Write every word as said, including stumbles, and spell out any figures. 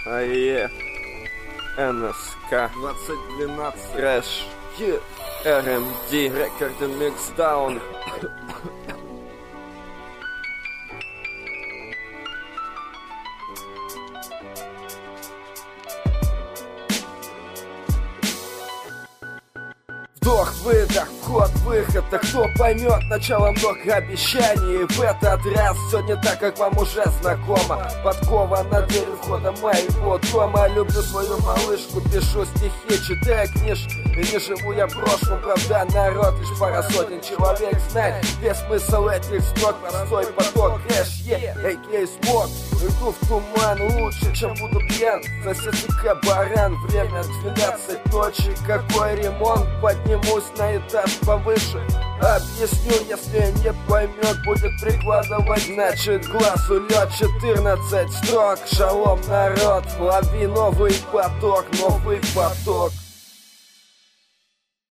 АЕ, НСК, двадцать двенадцать, Трэш, РМД, Рекорды Миксдаун. Вдох-выдох, вход-выход, а кто поймет, начало много обещаний. И в этот раз все не так, как вам уже знакомо. Подкова на двери входа моего дома. Люблю свою малышку, пишу стихи, читаю книжки. И не живу я прошлым, правда, народ лишь пара сотен человек знает весь смысл этих строк. Простой поток, кэш, е, а.к.а. смог. Иду в туман лучше, чем буду пьян. Сосед, сука, баран, время двенадцать ночи. Какой ремонт, поднимусь на этаж повыше. Объясню, если не поймет, будет прикладывать. Значит, глаз улет, четырнадцать строк. Шалом, народ, лови новый поток, новый поток.